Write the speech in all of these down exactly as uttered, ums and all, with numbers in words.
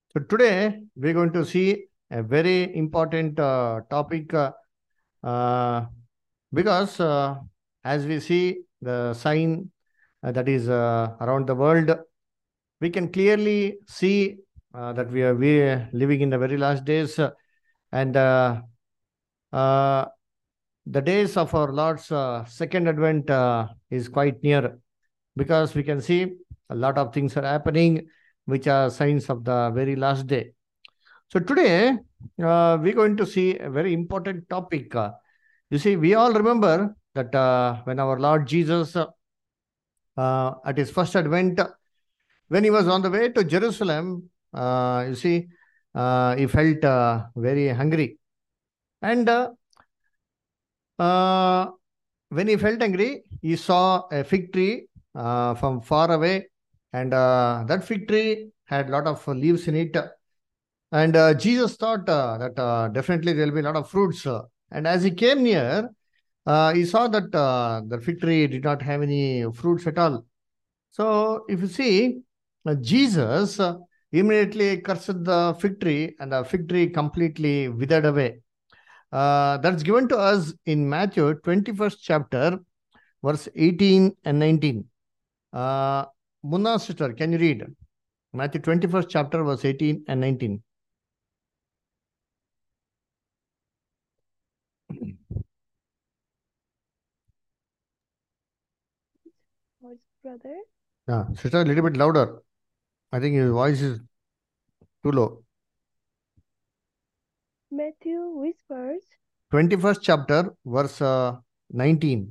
So today we're going to see a very important uh, topic uh, uh, because uh, as we see the sign uh, that is uh, around the world, we can clearly see uh, that we are we are living in the very last days, uh, and uh, uh, the days of our Lord's uh, second advent uh, is quite near, because we can see a lot of things are happening which are signs of the very last day. So today uh, we're going to see a very important topic. Uh, you see, we all remember that uh, when our Lord Jesus, uh, uh, at his first advent, when he was on the way to Jerusalem, uh, you see, uh, he felt uh, very hungry. And uh, uh, when he felt hungry, he saw a fig tree uh, from far away, and uh, that fig tree had a lot of leaves in it. And uh, Jesus thought uh, that uh, definitely there will be a lot of fruits. Uh, and as he came near, uh, he saw that uh, the fig tree did not have any fruits at all. So if you see, uh, Jesus uh, immediately cursed the fig tree, and the fig tree completely withered away. Uh, that's given to us in Matthew twenty-first chapter, verse eighteen and nineteen. Uh, Munna sister, can you read Matthew twenty-first chapter, verse eighteen and nineteen? Voice, brother. Yeah, sister, a little bit louder. I think your voice is too low. Matthew whispers, twenty-first chapter, verse uh, nineteen.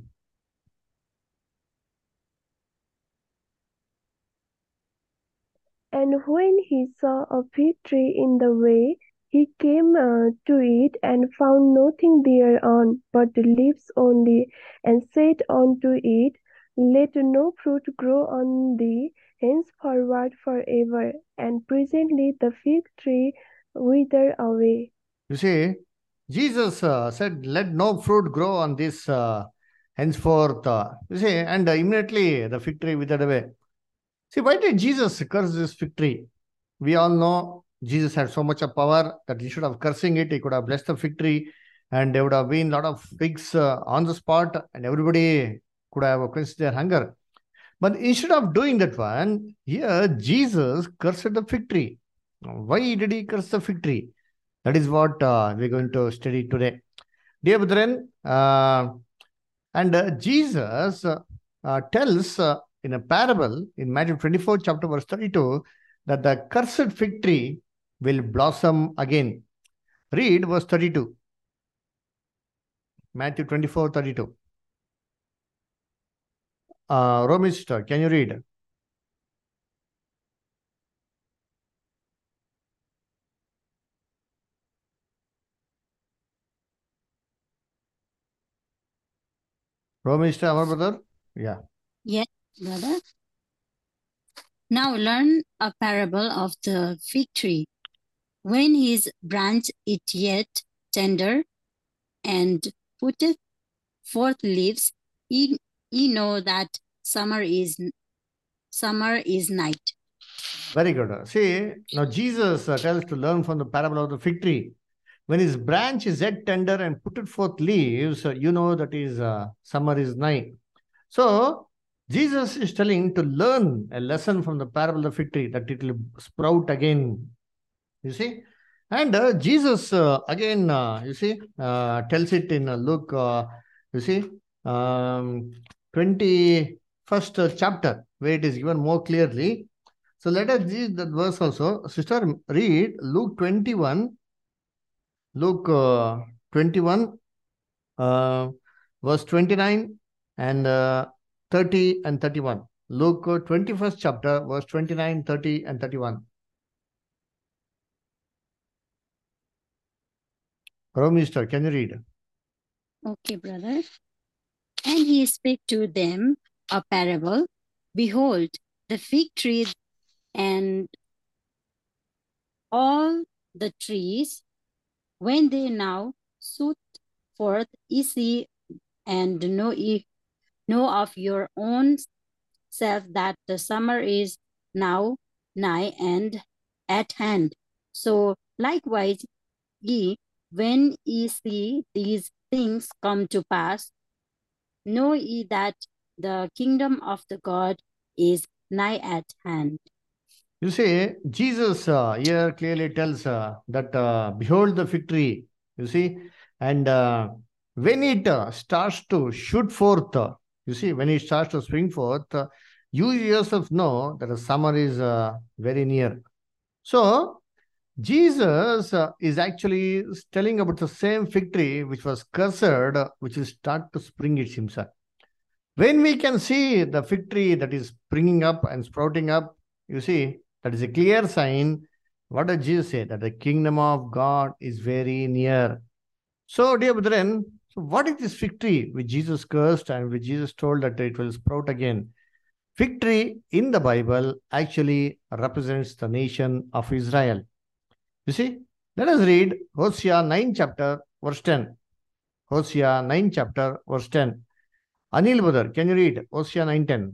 and when he saw a fig tree in the way, he came uh, to it and found nothing thereon but the leaves only, and said unto it, Let no fruit grow on thee henceforward forever. And presently the fig tree withered away. You see, Jesus uh, said, Let no fruit grow on this uh, henceforth. Uh, you see, and uh, immediately the fig tree withered away. See, why did Jesus curse this fig tree? We all know Jesus had so much of power that he should have cursing it. He could have blessed the fig tree, and there would have been a lot of figs uh, on the spot, and everybody could have quenched their hunger. But instead of doing that one, here Jesus cursed the fig tree. Why did he curse the fig tree? That is what uh, we're going to study today. Dear brethren, uh, and uh, Jesus uh, uh, tells uh, in a parable in Matthew twenty-four, chapter verse thirty-two, that the cursed fig tree will blossom again. Read verse thirty-two. Matthew twenty-four, thirty-two. Uh, Romy sister, can you read? Romy sister, our brother? Yeah. Yes, brother. Now learn a parable of the fig tree. When his branch is yet tender and putteth forth leaves, ye, ye know that summer is summer is night. Very good. See, now Jesus uh, tells to learn from the parable of the fig tree. When his branch is yet tender and putteth forth leaves, uh, you know that is uh, summer is nigh. So Jesus is telling to learn a lesson from the parable of the fig tree, that it will sprout again. You see, and uh, Jesus uh, again, uh, you see, uh, tells it in uh, Luke. Uh, you see, um, twenty-first chapter, where it is given more clearly. So let us read that verse also. Sister, read Luke twenty-one. Luke uh, twenty-one, uh, verse twenty-nine and uh, thirty and thirty-one. Luke uh, twenty-first chapter, verse twenty-nine, thirty and thirty-one. Mister, can you read? Okay, brother. And he spake to them a parable. Behold, the fig tree and all the trees, when they now shoot forth, ye see and know, ye, know of your own self that the summer is now nigh and at hand. So likewise, ye, when ye see these things come to pass, know ye that the kingdom of the God is nigh at hand. You see, Jesus uh, here clearly tells uh, that uh, behold the fig tree, you see, and uh, when it uh, starts to shoot forth, uh, you see, when it starts to spring forth, uh, you yourself know that the summer is uh, very near. So, Jesus uh, is actually telling about the same fig tree which was cursed, uh, which will start to spring it himself. When we can see the fig tree that is springing up and sprouting up, you see, that is a clear sign. What does Jesus say? That the kingdom of God is very near. So, dear brethren, so what is this fig tree which Jesus cursed and which Jesus told that it will sprout again? Fig tree in the Bible actually represents the nation of Israel. You see, let us read Hosea nine chapter verse ten. Hosea nine chapter verse ten. Anil brother, can you read Hosea nine ten?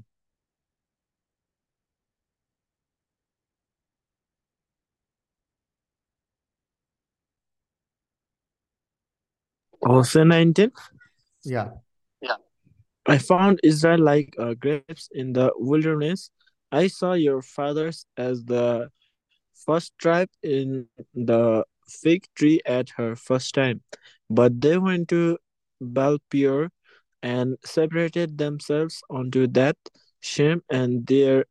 Hosea nineteen. Yeah. I found Israel like uh, grapes in the wilderness. I saw your fathers as the first tribe in the fig tree at her first time. But they went to Baal-peor and separated themselves unto that shame, and their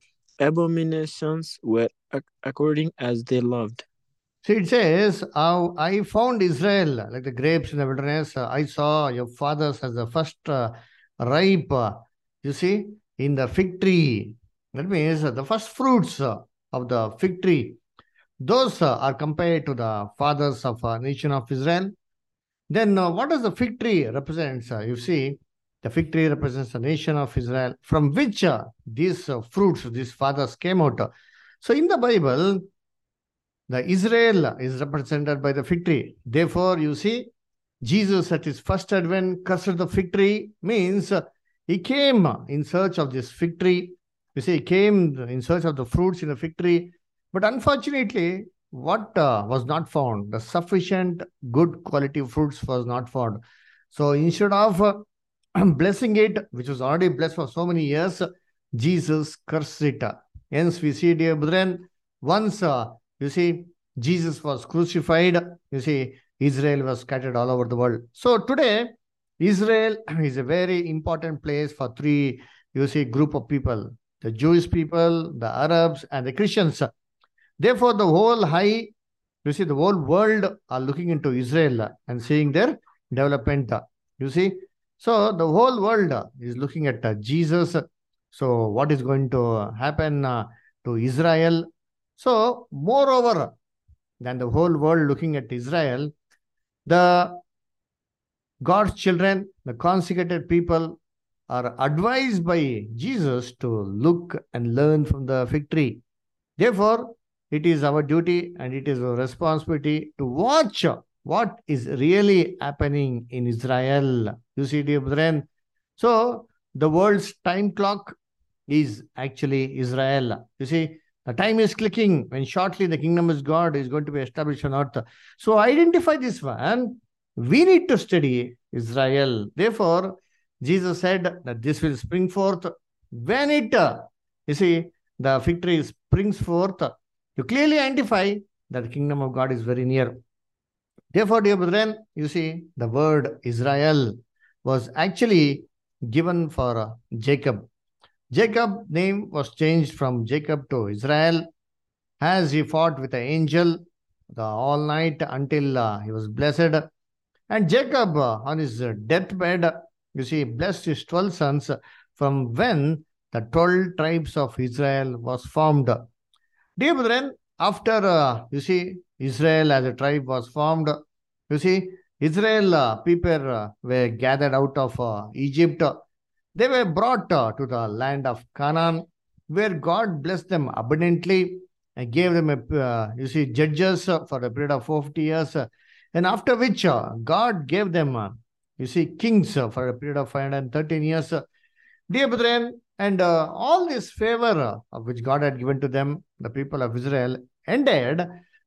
abominations were ac- according as they loved. See, it says, uh, I found Israel like the grapes in the wilderness. Uh, I saw your fathers as the first uh, ripe, uh, you see, in the fig tree. That means uh, the first fruits uh, of the fig tree. Those uh, are compared to the fathers of a nation of Israel. Then uh, what does the fig tree represent? Uh, you see, the fig tree represents the nation of Israel from which uh, these uh, fruits, these fathers came out. So in the Bible, the Israel is represented by the fig tree. Therefore, you see, Jesus at his first advent cursed the fig tree means uh, he came in search of this fig tree. You see, he came in search of the fruits in the fig tree. But unfortunately, what uh, was not found? The sufficient good quality fruits was not found. So instead of uh, blessing it, which was already blessed for so many years, Jesus cursed it. Hence, we see, dear brethren, once uh, you see, Jesus was crucified. You see, Israel was scattered all over the world. So today, Israel is a very important place for three, you see, group of people. The Jewish people, the Arabs, and the Christians. Therefore, the whole high, you see, the whole world are looking into Israel and seeing their development. You see, so the whole world is looking at uh, Jesus. So what is going to happen uh, to Israel? So, moreover than the whole world looking at Israel, the God's children, the consecrated people, are advised by Jesus to look and learn from the fig tree. Therefore, it is our duty and it is our responsibility to watch what is really happening in Israel. You see, dear brethren. So, the world's time clock is actually Israel. You see, the time is clicking when shortly the kingdom of God is going to be established on earth. So identify this one. We need to study Israel. Therefore, Jesus said that this will spring forth when it, uh, you see, the fig tree springs forth. You clearly identify that the kingdom of God is very near. Therefore, dear brethren, you see, the word Israel was actually given for uh, Jacob. Jacob's name was changed from Jacob to Israel as he fought with the angel the all night until uh, he was blessed. And Jacob, uh, on his deathbed, you see, blessed his twelve sons from when the twelve tribes of Israel was formed. Dear brethren, after, uh, you see, Israel as a tribe was formed, you see, Israel uh, people uh, were gathered out of uh, Egypt. They were brought uh, to the land of Canaan, where God blessed them abundantly and gave them, a, uh, you see, judges uh, for a period of forty years. Uh, and after which uh, God gave them, uh, you see, kings uh, for a period of five hundred thirteen years. Uh, dear brethren, and uh, all this favor uh, of which God had given to them, the people of Israel, ended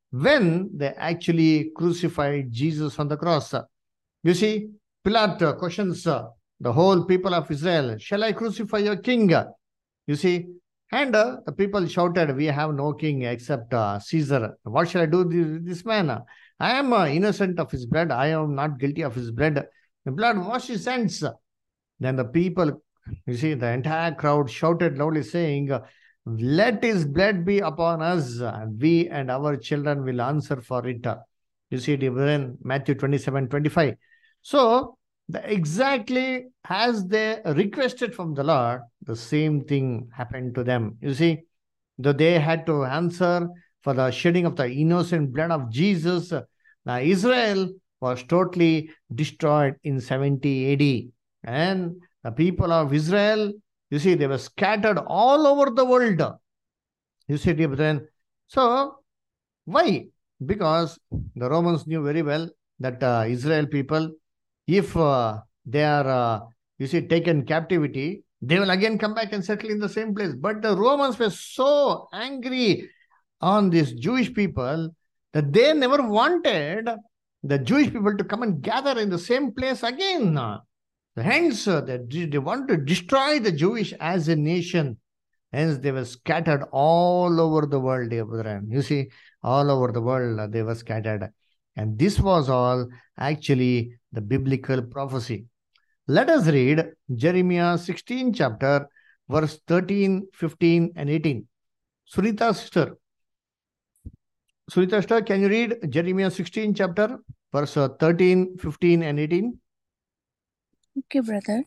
when they actually crucified Jesus on the cross. You see, Pilate questions the whole people of Israel, shall I crucify your king? You see, and uh, the people shouted, we have no king except uh, Caesar. What shall I do with this man? I am uh, innocent of his blood. I am not guilty of his blood. The blood wash his hands. Then the people, you see, the entire crowd shouted loudly saying, let his blood be upon us. We and our children will answer for it. You see it in Matthew twenty-seven, twenty-five. So, the, exactly as they requested from the Lord, the same thing happened to them. You see, though they had to answer for the shedding of the innocent blood of Jesus, now Israel was totally destroyed in seventy A D. And the people of Israel, you see, they were scattered all over the world. You see, dear brethren. So, why? Because the Romans knew very well that uh, Israel people, if uh, they are, uh, you see, taken captivity, they will again come back and settle in the same place. But the Romans were so angry on these Jewish people that they never wanted the Jewish people to come and gather in the same place again. Hence, uh, they, they want to destroy the Jewish as a nation. Hence, they were scattered all over the world, dear brethren. You see, all over the world, uh, they were scattered. And this was all actually the biblical prophecy. Let us read Jeremiah sixteen chapter, verse thirteen, fifteen, and eighteen. Sunita sister. Sunita sister, can you read Jeremiah sixteen chapter, verse uh, thirteen, fifteen, and eighteen? Okay, brother.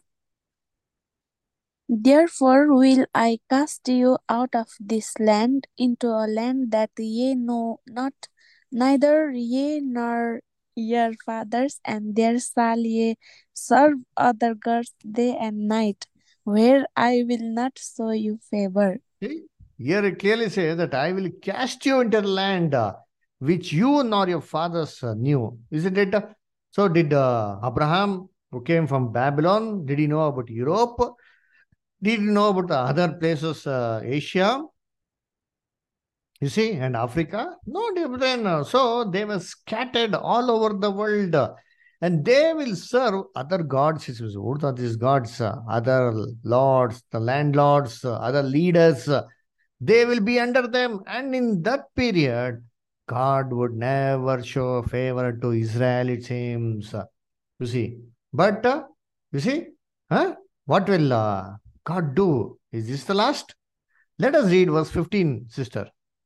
Therefore will I cast you out of this land into a land that ye know not, neither ye nor your fathers, and there shall ye serve other gods day and night, where I will not show you favor. See? Here it clearly says that I will cast you into the land uh, which you nor your fathers uh, knew. Isn't it? So did uh, Abraham, who came from Babylon, did he know about Europe? Did he know about the other places, uh, Asia? You see, and Africa? No, dear brethren. So they were scattered all over the world. And they will serve other gods. What are these gods? Other lords, the landlords, other leaders. They will be under them. And in that period, God would never show favor to Israel, it seems. You see. But, uh, you see, huh? What will uh, God do? Is this the last? Let us read verse fifteen, sister.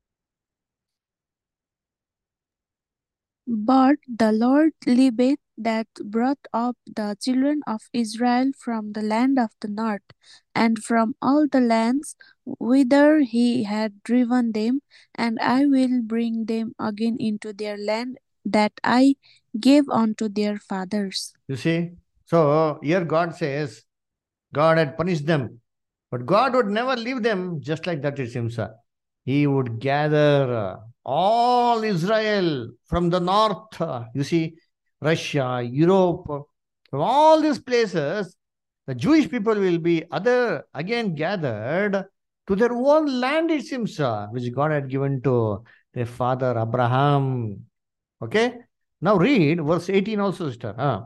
But the Lord liveth, that brought up the children of Israel from the land of the north, and from all the lands whither he had driven them, and I will bring them again into their land that I gave unto their fathers. You see? So here God says, God had punished them. But God would never leave them just like that, it seems. He would gather all Israel from the north, you see, Russia, Europe, from all these places, the Jewish people will be other again gathered to their own land, it seems, which God had given to their father Abraham. Okay? Now read verse eighteen also, sister. Huh?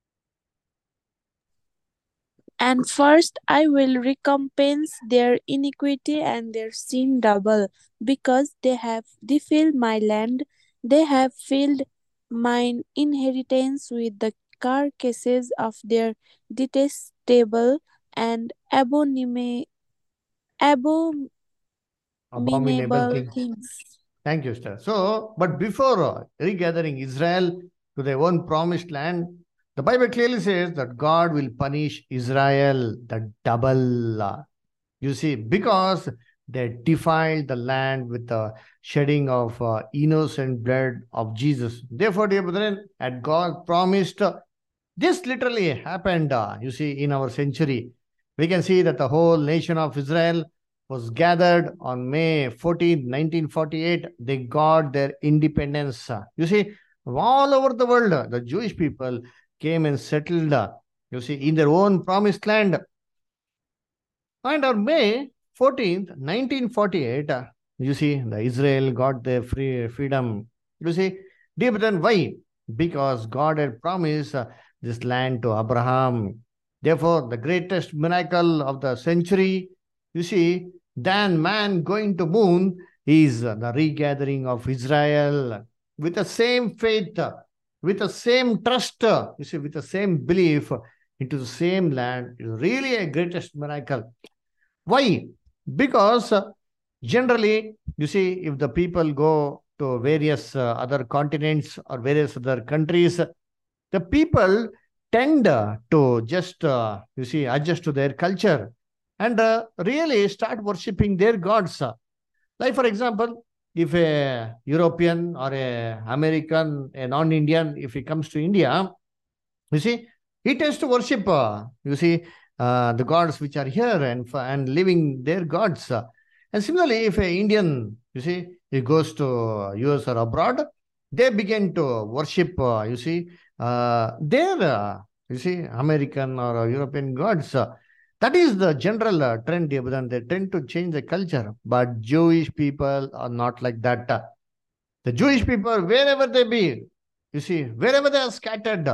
And first I will recompense their iniquity and their sin double, because they have defiled my land, they have filled mine inheritance with the carcasses of their detestable and abominable, abominable Abominable things. things. Thank you, sister. So, but before uh, regathering Israel to their own promised land, the Bible clearly says that God will punish Israel the double. Uh, you see, because they defiled the land with the shedding of uh, innocent blood of Jesus. Therefore, dear brethren, had God promised, uh, this literally happened, uh, you see, in our century. We can see that the whole nation of Israel was gathered on May fourteenth, nineteen forty-eight. They got their independence. You see, all over the world, the Jewish people came and settled, you see, in their own promised land. And on May fourteenth, nineteen forty-eight, you see, the Israel got their free freedom. You see, dear brethren, why? Because God had promised uh, this land to Abraham. Therefore, the greatest miracle of the century, you see, than man going to moon is uh, the regathering of Israel with the same faith, uh, with the same trust, uh, you see, with the same belief uh, into the same land. It is really a greatest miracle. Why? Because uh, generally, you see, if the people go to various uh, other continents or various other countries, the people tend uh, to just, uh, you see, adjust to their culture and uh, really start worshipping their gods. Like, for example, if a European or a American, a non-Indian, if he comes to India, you see, he tends to worship, uh, you see, uh, the gods which are here and, and living their gods. And similarly, if an Indian, you see, he goes to U S or abroad, they begin to worship, uh, you see, uh, their, uh, you see, American or European gods. That is the general uh, trend, but they tend to change the culture. But Jewish people are not like that. The Jewish people, wherever they be, you see, wherever they are scattered,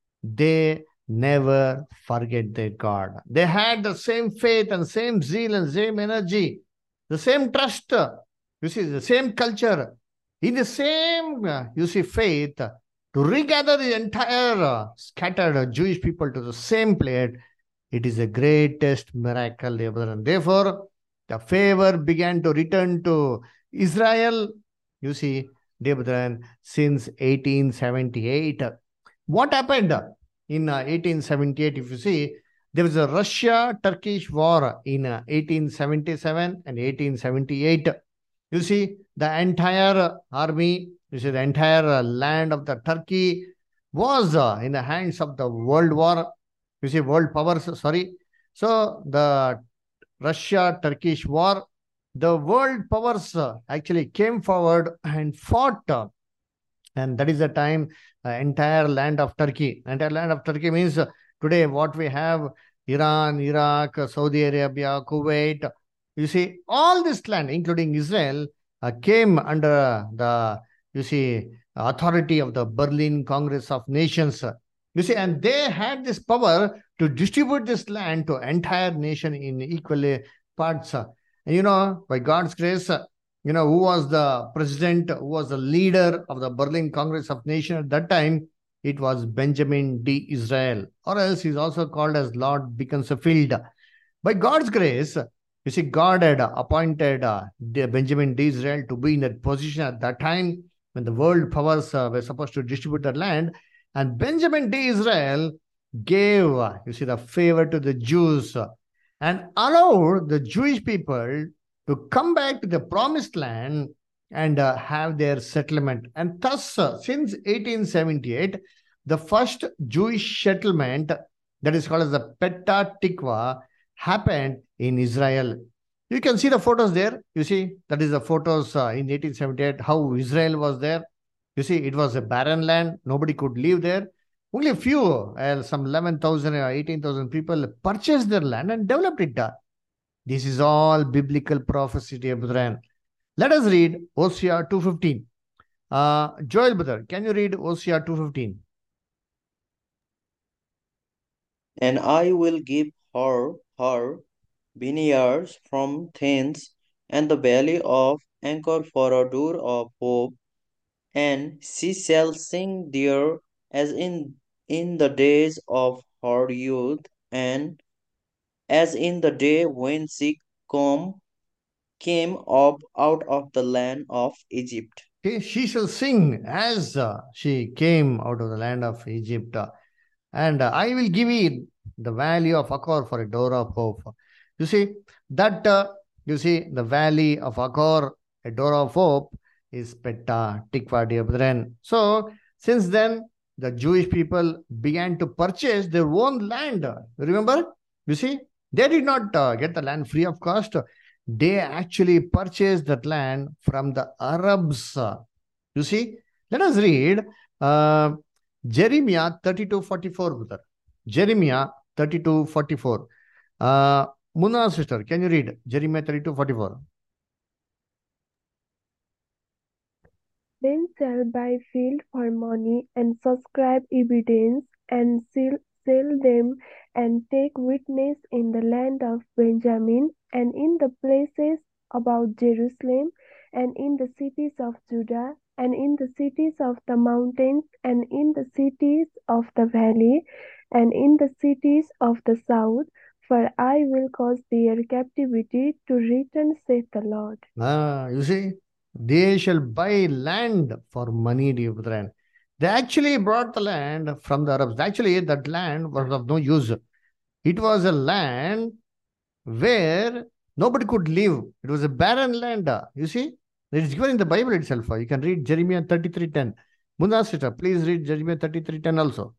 they never forget their God. They had the same faith and same zeal and same energy, the same trust, you see, the same culture, in the same, you see, faith to regather the entire scattered Jewish people to the same place. It is the greatest miracle ever. And therefore, the favor began to return to Israel, you see, dear brethren, since eighteen seventy-eight. What happened in uh, eighteen seventy-eight? If you see, there was a Russia-Turkish war in uh, eighteen seventy-seven and eighteen seventy-eight. You see, the entire army, you see, the entire uh, land of the Turkey was uh, in the hands of the World War, you see, world powers, sorry. So the Russia-Turkish war, the world powers uh, actually came forward and fought. Uh, and that is the time uh, entire land of Turkey. Entire land of Turkey means uh, today what we have, Iran, Iraq, uh, Saudi Arabia, Kuwait. You see, all this land, including Israel, uh, came under the, you see, authority of the Berlin Congress of Nations. You see, and they had this power to distribute this land to entire nation in equal parts. And you know, by God's grace, you know, who was the president, who was the leader of the Berlin Congress of Nations at that time? It was Benjamin D. Israel, or else he's also called as Lord Beaconsfield. By God's grace, you see, God had appointed uh, Benjamin D. Israel to be in that position at that time when the world powers uh, were supposed to distribute that land. And Benjamin D. Israel gave, uh, you see, the favor to the Jews uh, and allowed the Jewish people to come back to the promised land and uh, have their settlement. And thus, uh, since eighteen seventy-eight, the first Jewish settlement, that is called as the Petah Tikva, happened in Israel. You can see the photos there. You see, that is the photos uh, in eighteen seventy-eight, how Israel was there. You see, it was a barren land. Nobody could live there. Only a few, uh, some eleven thousand or eighteen thousand people purchased their land and developed it. This is all biblical prophecy, dear brethren. Let us read Hosea two fifteen. Uh, Joel, brother, can you read Hosea two fifteen? And I will give her her vineyards from thence, and the valley of Anchor for a door of hope, and she shall sing there as in in the days of her youth, and as in the day when she come came up out of the land of Egypt. Okay, she shall sing as uh, she came out of the land of Egypt. Uh, and uh, I will give you the valley of Achor for a door of hope. You see, that, uh, you see, the valley of Achor, a door of hope, is Petah Tikva, dear brethren. So, since then, the Jewish people began to purchase their own land. Remember? You see, they did not uh, get the land free of cost. They actually purchased that land from the Arabs. You see, let us read uh, Jeremiah thirty-two forty-four, brother. Jeremiah thirty-two forty-four. Uh, Muna sister, can you read Jeremiah thirty-two forty-four? Men shall buy field for money, and subscribe evidence, and sell, sell them, and take witness in the land of Benjamin, and in the places about Jerusalem, and in the cities of Judah, and in the cities of the mountains, and in the cities of the valley, and in the cities of the south, for I will cause their captivity to return, saith the Lord. Ah, you see, they shall buy land for money, dear brethren. They actually brought the land from the Arabs. Actually, that land was of no use. It was a land where nobody could live. It was a barren land. You see, it is given in the Bible itself. You can read Jeremiah thirty-three ten. Muna sister, please read Jeremiah thirty-three ten also.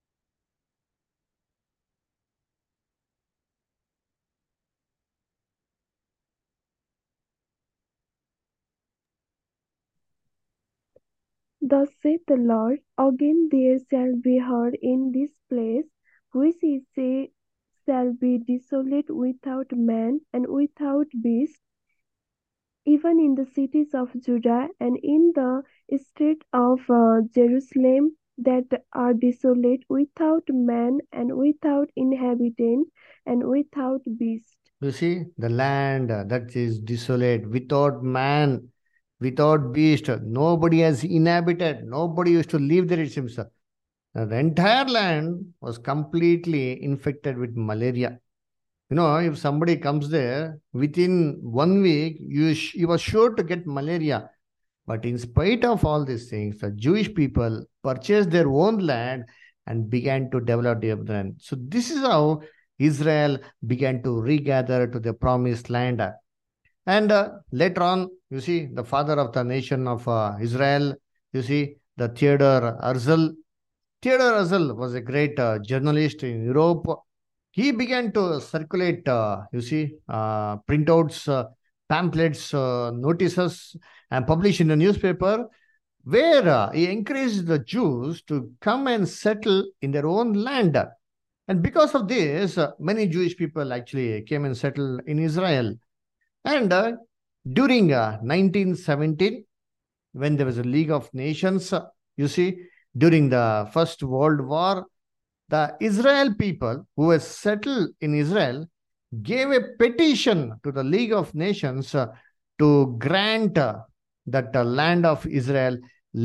Thus saith the Lord, again there shall be heard in this place, which ye say shall be desolate without man and without beast, even in the cities of Judah and in the street of uh, Jerusalem that are desolate without man and without inhabitant and without beast. You see, the land that is desolate, without man, without beast, nobody has inhabited, nobody used to live there, it seems. Now, the entire land was completely infected with malaria. You know, if somebody comes there, within one week, you, sh- you were sure to get malaria. But in spite of all these things, the Jewish people purchased their own land and began to develop their land. So this is how Israel began to regather to the promised land. And uh, later on, you see, the father of the nation of uh, Israel, you see, the Theodore Herzl. Theodore Herzl was a great uh, journalist in Europe. He began to circulate, uh, you see, uh, printouts, uh, pamphlets, uh, notices, and publish in the newspaper, where uh, he encouraged the Jews to come and settle in their own land. And because of this, uh, many Jewish people actually came and settled in Israel. And uh, during uh, nineteen seventeen, when there was a League of Nations, uh, you see, during the First World War, the Israel people who were settled in Israel gave a petition to the League of Nations uh, to grant uh, that uh, land of Israel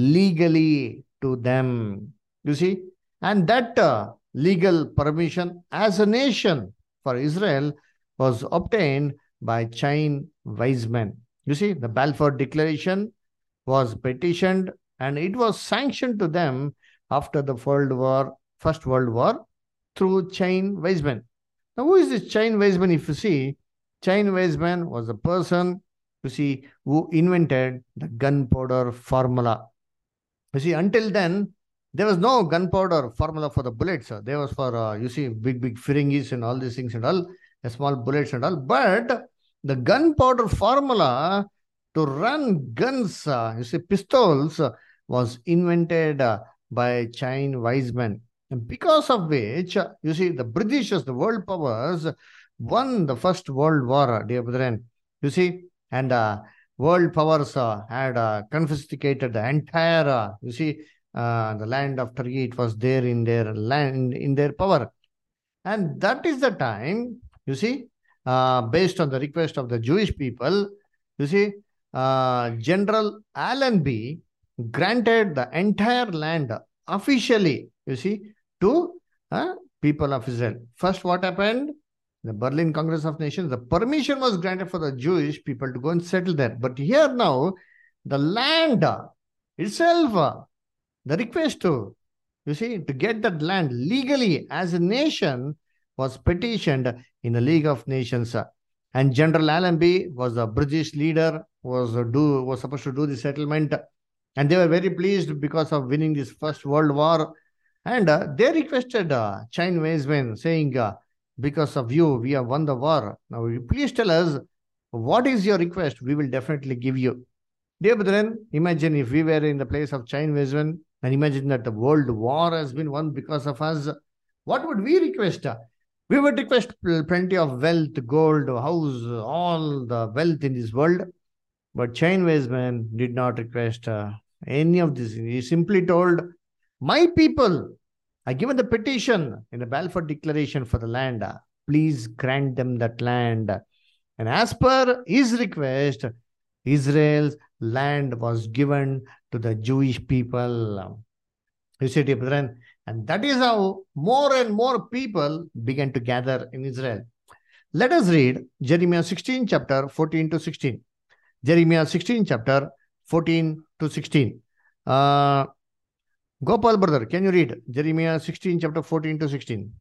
legally to them. You see, and that uh, legal permission as a nation for Israel was obtained by Chaim Weizmann. You see, the Balfour Declaration was petitioned and it was sanctioned to them after the World War, First World War, through Chaim Weizmann. Now, who is this Chaim Weizmann? If you see, Chaim Weizmann was a person, you see, who invented the gunpowder formula. You see, until then, there was no gunpowder formula for the bullets. There was for, uh, you see, big, big Feringis and all these things and all, the small bullets and all. But the gunpowder formula to run guns, uh, you see, pistols, uh, was invented uh, by Chaim Weizmann. And because of which, uh, you see, the Britishers, the world powers, won the First World War, dear brethren. You see, and uh, world powers uh, had uh, confiscated the entire, uh, you see, uh, the land of Turkey. It was there in their land, in their power. And that is the time, you see, uh, based on the request of the Jewish people, you see, uh, General Allenby granted the entire land officially, you see, to uh, people of Israel. First, what happened? The Berlin Congress of Nations, the permission was granted for the Jewish people to go and settle there. But here now, the land itself, the request to, you see, to get that land legally as a nation was petitioned in the League of Nations. And General Allenby was the British leader, was do was supposed to do the settlement. And they were very pleased because of winning this First World War. And uh, they requested uh, Chaim Weizmann, saying, uh, because of you, we have won the war. Now, please tell us, what is your request? We will definitely give you. Dear brethren, imagine if we were in the place of Chaim Weizmann, and imagine that the world war has been won because of us. What would we request? We would request plenty of wealth, gold, house, all the wealth in this world. But Chaim Weizmann did not request uh, any of this. He simply told, my people, I given the petition in the Balfour Declaration for the land. Please grant them that land. And as per his request, Israel's land was given to the Jewish people. You see, dear brethren, and that is how more and more people began to gather in Israel. Let us read Jeremiah sixteen, chapter fourteen to sixteen. Jeremiah sixteen, chapter fourteen to sixteen. Uh, Gopal brother, can you read Jeremiah sixteen, chapter fourteen to sixteen?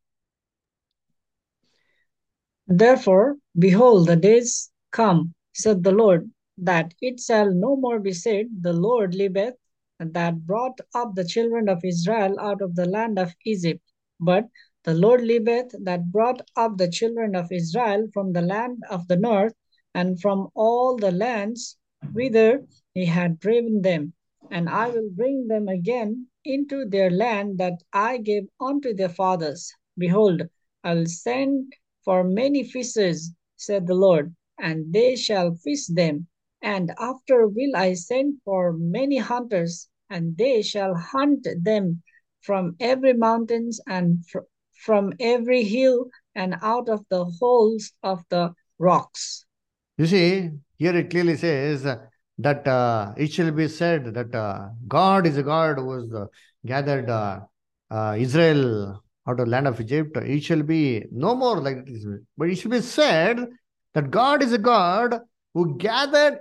Therefore, behold, the days come, said the Lord, that it shall no more be said, the Lord liveth, that brought up the children of Israel out of the land of Egypt. But the Lord liveth, that brought up the children of Israel from the land of the north, and from all the lands whither he had driven them. And I will bring them again into their land that I gave unto their fathers. Behold, I will send for many fishes, said the Lord, and they shall fish them. And after will I send for many hunters, and they shall hunt them from every mountain and fr from every hill and out of the holes of the rocks. You see, here it clearly says that uh, it shall be said that uh, God is a God who has uh, gathered uh, uh, Israel out of the land of Egypt. It shall be no more like this. But it shall be said that God is a God who gathered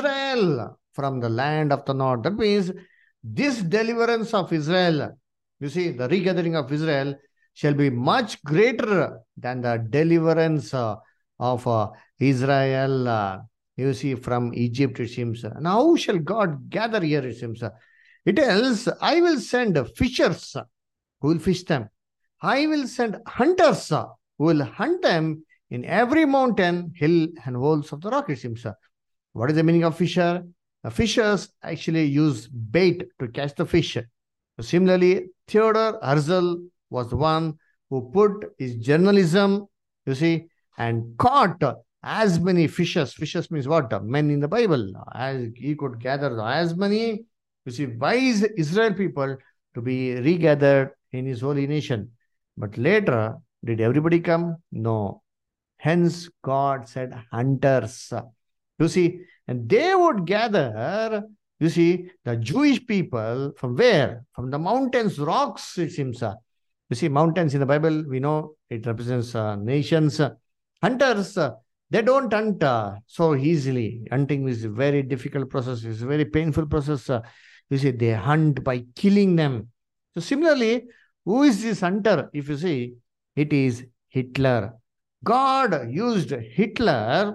Israel from the land of the north. That means this deliverance of Israel, you see, the regathering of Israel shall be much greater than the deliverance uh, of uh, Israel, uh, you see, from Egypt, it seems. Now, how shall God gather here, it seems? It tells, I will send fishers who will fish them. I will send hunters who will hunt them in every mountain, hill, and holes of the rock, it seems. What is the meaning of fisher? The fishers actually use bait to catch the fish. Similarly, Theodore Herzl was the one who put his journalism, you see, and caught as many fishes. Fishes means what? Men in the Bible. As he could gather as many, you see, wise Israel people to be regathered in his holy nation. But later, did everybody come? No. Hence, God said hunters. You see, and they would gather, you see, the Jewish people from where? From the mountains, rocks, it seems. You see, mountains in the Bible, we know it represents uh, nations. Hunters, uh, they don't hunt uh, so easily. Hunting is a very difficult process. It's a very painful process. Uh, you see, they hunt by killing them. So similarly, who is this hunter? If you see, it is Hitler. God used Hitler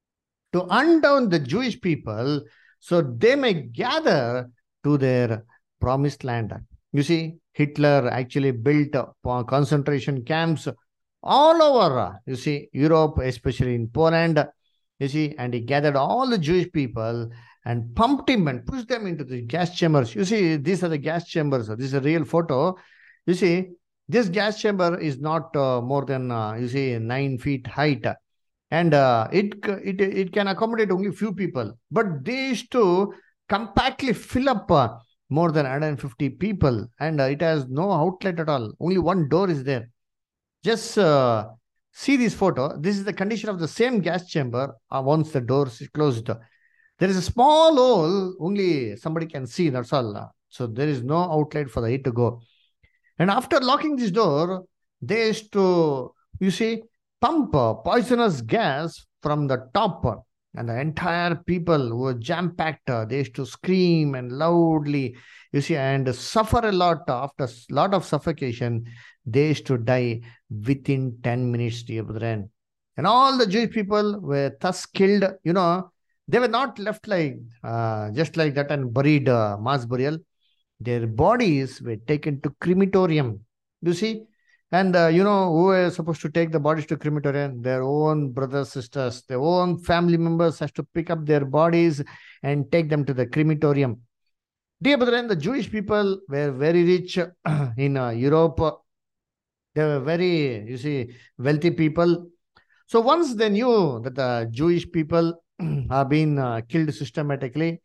to hunt down the Jewish people so they may gather to their promised land. You see, Hitler actually built uh, concentration camps all over, you see, Europe, especially in Poland, you see, and he gathered all the Jewish people and pumped him and pushed them into the gas chambers. You see, these are the gas chambers. This is a real photo. You see, this gas chamber is not uh, more than, uh, you see, nine feet height. And uh, it, it, it can accommodate only few people. But they used to compactly fill up uh, more than one hundred fifty people. And uh, it has no outlet at all. Only one door is there. Just uh, see this photo. This is the condition of the same gas chamber uh, once the doors is closed. There is a small hole, only somebody can see, that's all. So there is no outlet for the heat to go. And after locking this door, they used to, you see, pump poisonous gas from the top. And the entire people who were jam-packed, they used to scream and loudly, you see, and suffer a lot. After a lot of suffocation, they used to die within ten minutes, dear brethren. And all the Jewish people were thus killed, you know, they were not left like, uh, just like that and buried, uh, mass burial. Their bodies were taken to crematorium, you see. And, uh, you know, who were supposed to take the bodies to crematorium? Their own brothers, sisters, their own family members has to pick up their bodies and take them to the crematorium. Dear brethren, the Jewish people were very rich in uh, Europe. They were very, you see, wealthy people. So once they knew that the Jewish people are being uh, killed systematically,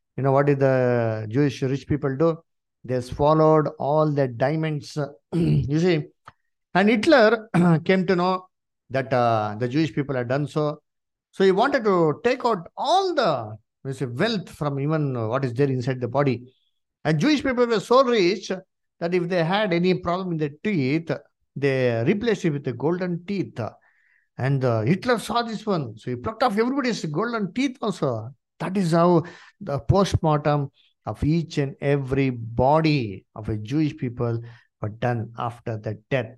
You know what did the Jewish rich people do? They swallowed all the diamonds. You see, and Hitler came to know that uh, the Jewish people had done so. So he wanted to take out all the you see, wealth from even what is there inside the body. And Jewish people were so rich that if they had any problem in their teeth, they replaced it with the golden teeth. And uh, Hitler saw this one. So he plucked off everybody's golden teeth also. That is how the post-mortem of each and every body of a Jewish people were done after the death.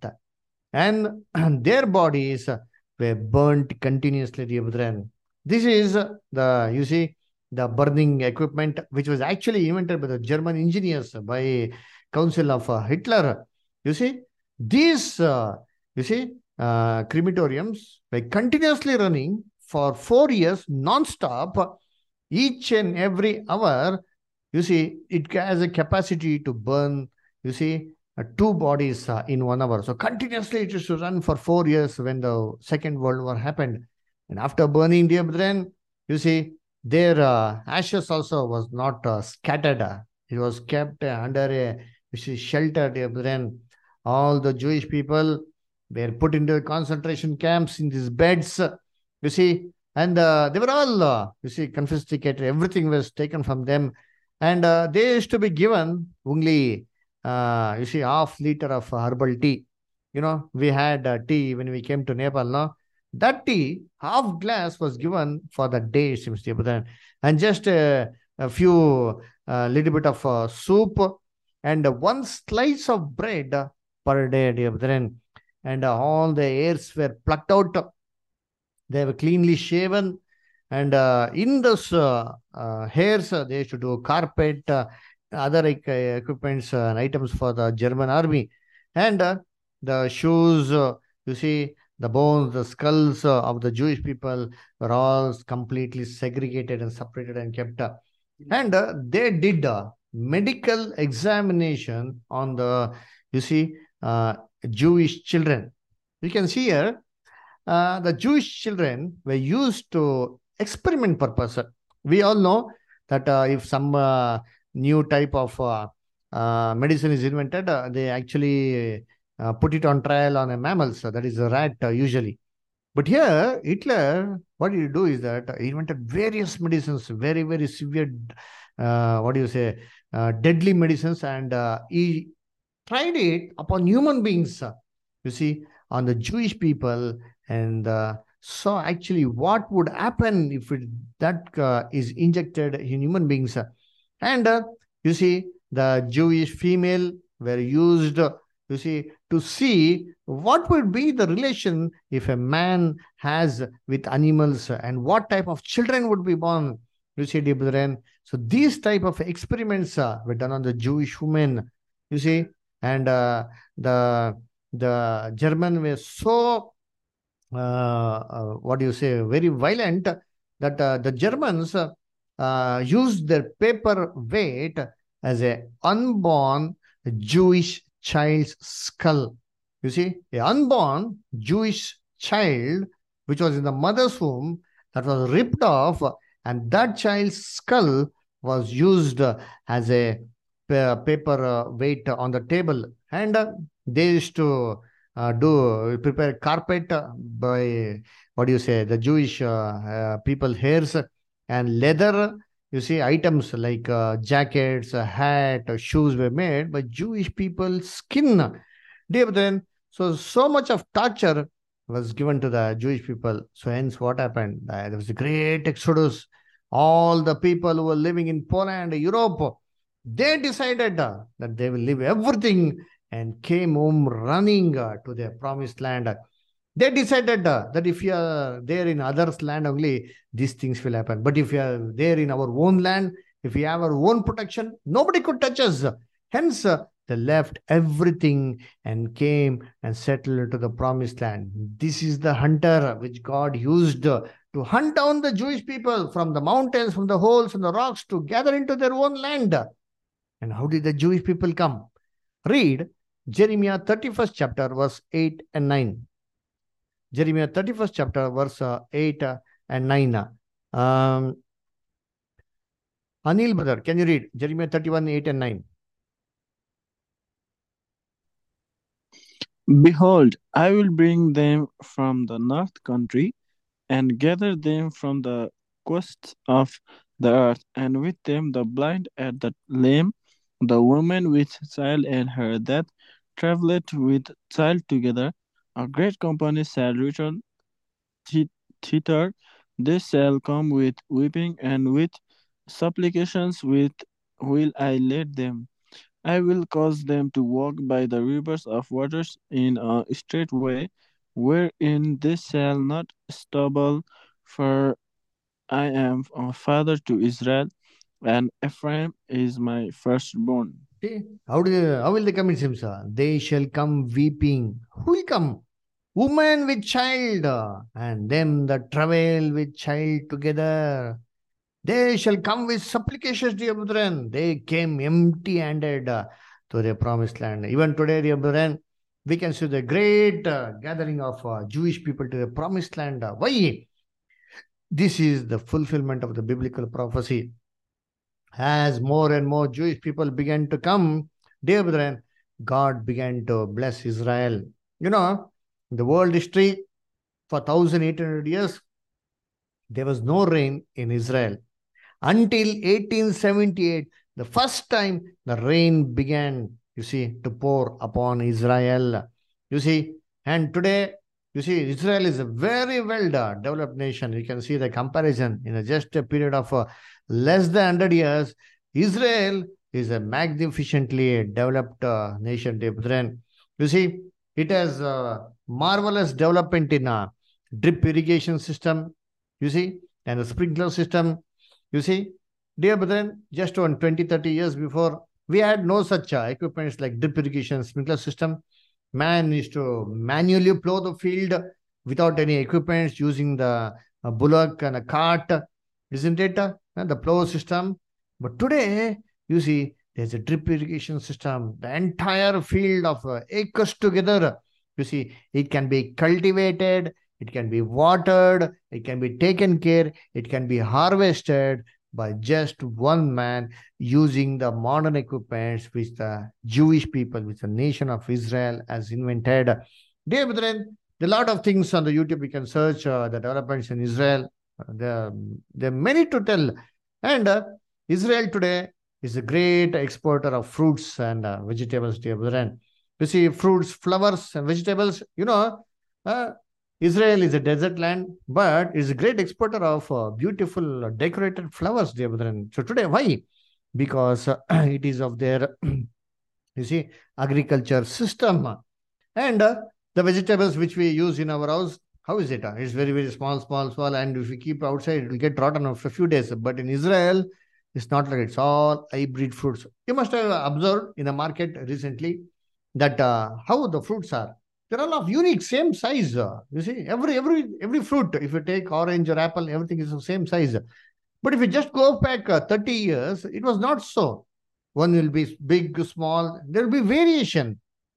And, and their bodies were burnt continuously, dear brethren. This is the, you see, the burning equipment, which was actually invented by the German engineers by council of uh, Hitler. You see, these, uh, you see, uh, crematoriums were continuously running for four years non-stop, each and every hour. You see, it has a capacity to burn, you see, uh, two bodies uh, in one hour. So continuously it used to run for four years when the Second World War happened. And after burning, dear brethren, you see, their uh, ashes also was not uh, scattered. It was kept uh, under a you see, shelter, dear brethren. All the Jewish people were put into concentration camps in these beds, you see, and uh, they were all, uh, you see, confiscated. Everything was taken from them. And uh, they used to be given only, uh, you see, half liter of herbal tea. You know, we had uh, tea when we came to Nepal, no? That tea, half glass was given for the day, seems to be, and just uh, a few, uh, little bit of uh, soup and uh, one slice of bread per day, dear brethren. And uh, all the hairs were plucked out. They were cleanly shaven. And uh, in those uh, uh, hairs, uh, they used to do carpet, uh, other like, uh, equipments uh, and items for the German army. And uh, the shoes, uh, you see, the bones, the skulls uh, of the Jewish people were all completely segregated and separated and kept up. And uh, they did a medical examination on the, you see, uh, Jewish children. You can see here, uh, the Jewish children were used to experiment purpose. We all know that uh, if some uh, new type of uh, uh, medicine is invented, uh, they actually uh, put it on trial on a mammal, so that is a rat uh, usually. But here, Hitler, what did he do is that he invented various medicines, very, very severe, uh, what do you say, uh, deadly medicines, and uh, he tried it upon human beings, you see, on the Jewish people, and uh, saw actually what would happen if it, that uh, is injected in human beings. And uh, you see, the Jewish female were used, you see, to see what would be the relation if a man has with animals and what type of children would be born, you see, dear brethren. So these type of experiments uh, were done on the Jewish women, you see, and uh, the the German were so uh, uh, what do you say, very violent, that uh, the Germans uh, used their paper weight as a unborn Jewish child's skull. You see, a unborn Jewish child which was in the mother's womb, that was ripped off, and that child's skull was used as a paper uh, weight on the table. And uh, they used to uh, do prepare carpet by, what do you say, the Jewish uh, uh, people hairs and leather. You see, items like uh, jackets, a hat, uh, shoes were made by Jewish people's skin. Dear then, so so much of torture was given to the Jewish people. So hence what happened? Uh, there was a great exodus. All the people who were living in Poland, Europe, they decided uh, that they will leave everything and came home running uh, to their promised land. They decided uh, that if you are there in others' land only, these things will happen. But if you are there in our own land, if we have our own protection, nobody could touch us. Hence, uh, they left everything and came and settled into the promised land. This is the hunter which God used uh, to hunt down the Jewish people from the mountains, from the holes and the rocks, to gather into their own land. And how did the Jewish people come? Read Jeremiah thirty-first chapter, verse eight and nine. Jeremiah thirty-first chapter, verse uh, eight uh, and nine. Um, Anil brother, can you read Jeremiah thirty-one, eight and nine? Behold, I will bring them from the north country, and gather them from the coasts of the earth, and with them the blind and the lame, the woman with child and her that travelleth with child together. A great company shall return thi- thither. They shall come with weeping and with supplications, with will I lead them. I will cause them to walk by the rivers of waters in a straight way, wherein they shall not stumble, for I am a father to Israel, and Ephraim is my firstborn. See, how do they, how will they come in Simsa? They shall come weeping. Who will come? Woman with child, and them that travail with child together. They shall come with supplications, dear brethren. They came empty handed uh, to their promised land. Even today, dear brethren, we can see the great uh, gathering of uh, Jewish people to the promised land. Uh, why? This is the fulfillment of the biblical prophecy. As more and more Jewish people began to come, dear brethren, God began to bless Israel. You know, in the world history, for one thousand eight hundred years, there was no rain in Israel. Until eighteen seventy-eight, the first time the rain began, you see, to pour upon Israel. You see, and today, you see, Israel is a very well developed nation. You can see the comparison in a just a period of uh, less than one hundred years. Israel is a magnificently developed uh, nation. You see, it has a marvelous development in a drip irrigation system, you see, and the sprinkler system. You see, dear brethren, just on twenty, thirty years before, we had no such uh, equipments like drip irrigation, sprinkler system. Man used to manually plow the field without any equipments, using the uh, bullock and a cart, isn't it? Uh, the plow system. But today, you see, there's a drip irrigation system. The entire field of uh, acres together, you see, it can be cultivated, it can be watered, it can be taken care, it can be harvested by just one man using the modern equipments which the Jewish people, which the nation of Israel has invented. Dear brethren, there are a lot of things on the YouTube. We can search uh, the developments in Israel. Uh, there, there are many to tell. And uh, Israel today is a great exporter of fruits and uh, vegetables, dear brethren. You see, fruits, flowers, and vegetables, you know, uh, Israel is a desert land, but is a great exporter of uh, beautiful uh, decorated flowers, dear brethren. So today, why? Because uh, it is of their, you see, agriculture system. And uh, the vegetables which we use in our house, how is it? Uh, it's very, very small, small, small. And if we keep outside, it will get rotten after a few days. But in Israel, it's not like it's all hybrid fruits. You must have observed in the market recently that uh, how the fruits are. They're all of unique, same size. Uh, you see, every every every fruit, if you take orange or apple, everything is the same size. But if you just go back uh, thirty years, it was not so. One will be big, small. There will be variation.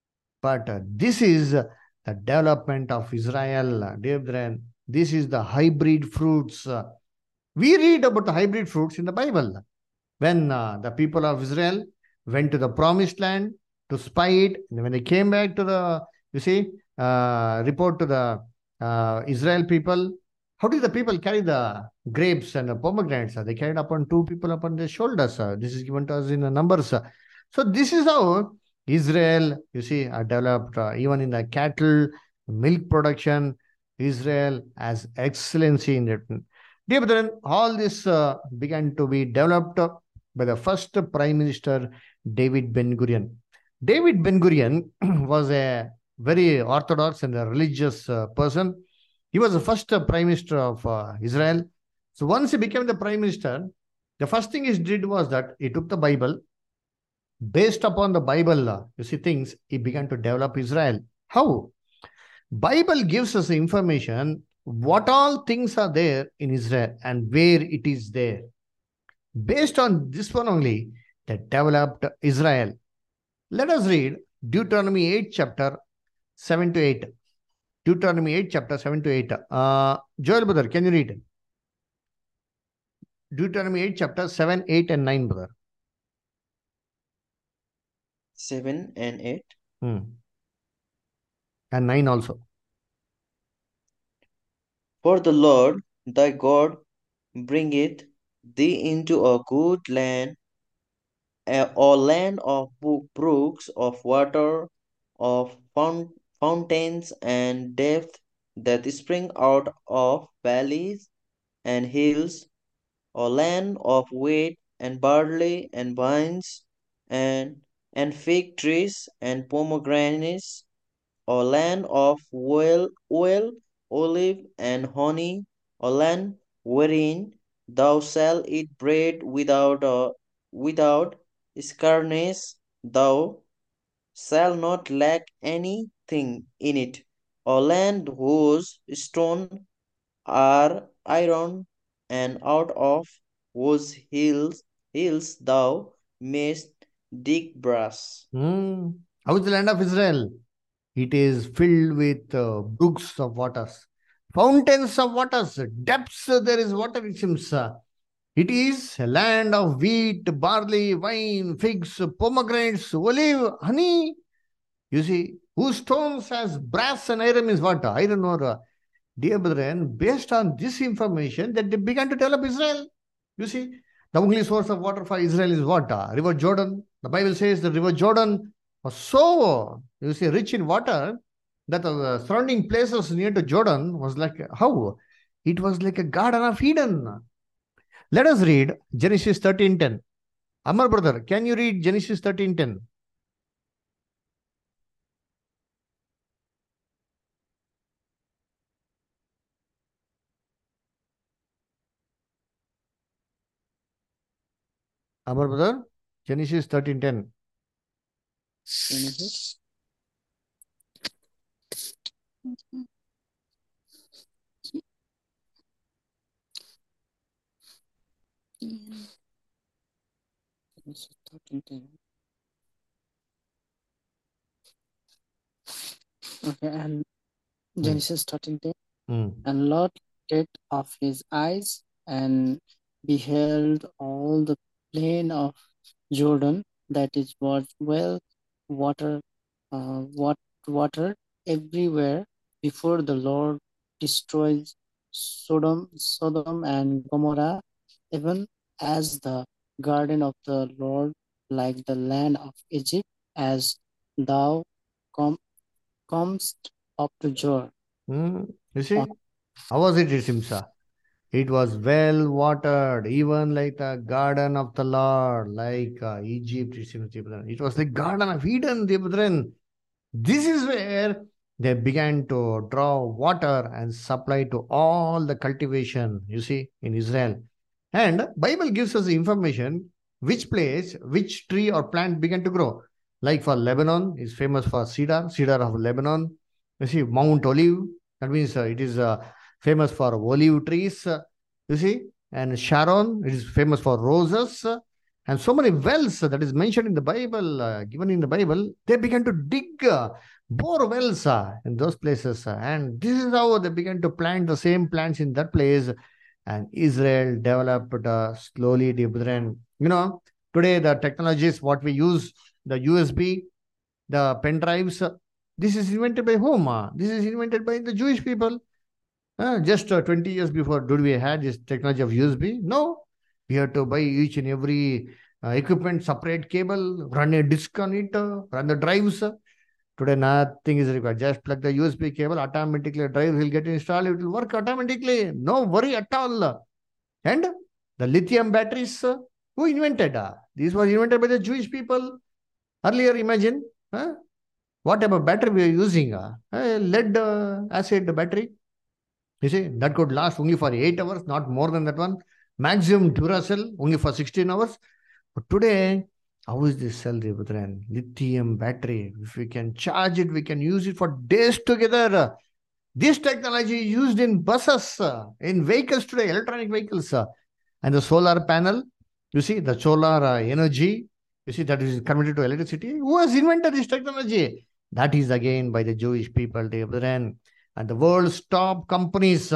But uh, this is uh, the development of Israel, uh, dear brethren. This is the hybrid fruits. Uh, we read about the hybrid fruits in the Bible. When uh, the people of Israel went to the promised land to spy it, and when they came back to the, you see, uh, report to the uh, Israel people, how did the people carry the grapes and the pomegranates? They carried upon two people upon their shoulders. This is given to us in the Numbers. So this is how Israel, you see, are developed. Uh, even in the cattle, milk production, Israel has excellency in it. Dear brethren, all this uh, began to be developed by the first Prime Minister, David Ben-Gurion. David Ben-Gurion was a very orthodox and a religious uh, person. He was the first uh, Prime Minister of uh, Israel. So once he became the Prime Minister, the first thing he did was that he took the Bible. Based upon the Bible, uh, you see things, he began to develop Israel. How? Bible gives us information what all things are there in Israel and where it is there. Based on this one only, they developed Israel. Let us read Deuteronomy eight, chapter seven to eight. Deuteronomy eight, chapter seven to eight. Uh, Joel brother, can you read? Deuteronomy eight, chapter seven, eight, and nine, brother. seven and eight. Hmm. And nine also. For the Lord thy God bringeth thee into a good land, a or land of bo- brooks of water, of fount- fountains and depths that spring out of valleys and hills, or land of wheat and barley and vines and and fig trees and pomegranates, or land of oil, oil, olive and honey, or land wherein thou shalt eat bread without uh, without scarceness, thou shalt not lack anything in it, or land whose stone are iron, and out of whose hills hills thou mayst dig brass. Hmm. How is the land of Israel? It is filled with uh, brooks of waters, fountains of waters, depths uh, there is water, it seems. uh, It is a land of wheat, barley, wine, figs, pomegranates, olive, honey. You see, whose stones as brass and iron is what? Iron or uh, dear brethren, based on this information that they began to develop Israel. You see, the only source of water for Israel is what? Uh, River Jordan. The Bible says the River Jordan was so, you see, rich in water that the surrounding places near to Jordan was like, how? It was like a garden of Eden. Let us read Genesis thirteen ten. Amar brother, can you read Genesis thirteen ten? Amar brother, Genesis thirteen ten. Genesis. Genesis thirteen ten. Okay, and Genesis thirteen ten. Hmm. And Lot lifted up his eyes and beheld all the plain of Jordan, that it was well water, uh, wat- watered everywhere before the Lord destroyed Sodom, Sodom and Gomorrah, even as the garden of the Lord, like the land of Egypt, as thou com- comest up to Jor. Hmm. You see, how was it, Simsa? It was well watered, even like the garden of the Lord, like uh, Egypt. It was the garden of Eden, dear brethren. This is where they began to draw water and supply to all the cultivation, you see, in Israel. And Bible gives us the information which place, which tree or plant began to grow. Like for Lebanon is famous for cedar, cedar of Lebanon. You see, Mount Olive, that means uh, it is uh, famous for olive trees, uh, you see. And Sharon, it is famous for roses. uh, and so many wells uh, that is mentioned in the Bible, uh, given in the Bible, they began to dig uh, bore wells uh, in those places. uh, and this is how they began to plant the same plants in that place. And Israel developed uh, slowly, dear brethren. You know, today the technologies, what we use, the U S B, the pen drives, uh, this is invented by whom? uh? This is invented by the Jewish people. Uh, just uh, twenty years before, did we had this technology of U S B? No. We have to buy each and every uh, equipment, separate cable, run a disk on it, uh, run the drives. uh. Today, nothing is required. Just plug the U S B cable, automatically drive will get installed. It will work automatically. No worry at all. And the lithium batteries, uh, who invented? Uh? This was invented by the Jewish people. Earlier, imagine uh, what type of battery we are using. Uh, uh, lead uh, acid battery. You see, that could last only for eight hours, not more than that one. Maximum Duracell, only for sixteen hours. But today, how is this cell, Devudran? Lithium battery. If we can charge it, we can use it for days together. This technology is used in buses, uh, in vehicles today, electronic vehicles. uh, And the solar panel, you see, the solar uh, energy, you see, that is converted to electricity. Who has invented this technology? That is again by the Jewish people, Devudran. And the world's top companies, uh,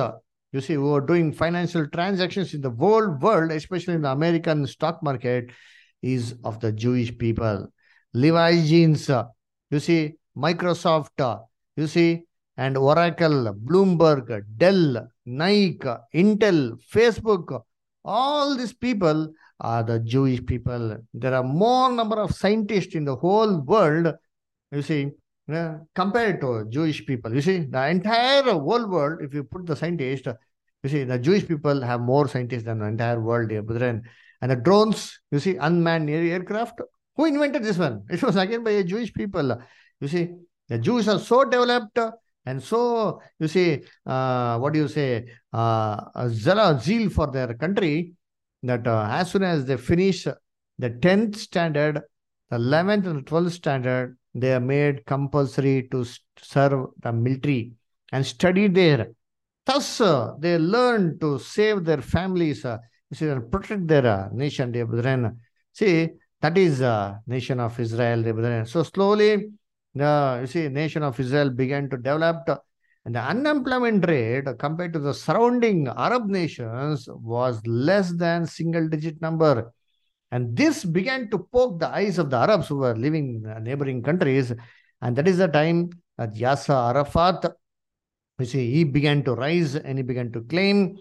you see, who are doing financial transactions in the whole world, especially in the American stock market, is of the Jewish people. Levi Jeans, uh, you see, Microsoft, uh, you see, and Oracle, Bloomberg, Dell, Nike, Intel, Facebook, all these people are the Jewish people. There are more number of scientists in the whole world, you see, uh, compared to Jewish people. You see, the entire whole world, if you put the scientists, you see, the Jewish people have more scientists than the entire world, dear brethren. And the drones, you see, unmanned air- aircraft, who invented this one? It was again by a Jewish people. You see, the Jews are so developed and so, you see, uh, what do you say, uh, a zeal zeal for their country, that uh, as soon as they finish the tenth standard, the eleventh and twelfth standard, they are made compulsory to s- serve the military and study there. Thus, uh, they learn to save their families, uh, you see, and protect their uh, nation, dear brethren. See, that is uh, nation of Israel, dear brethren. So slowly, the you see, nation of Israel began to develop, uh, and the unemployment rate uh, compared to the surrounding Arab nations was less than single-digit number. And this began to poke the eyes of the Arabs who were living in uh, neighboring countries. And that is the time that Yasser Arafat, you see, he began to rise and he began to claim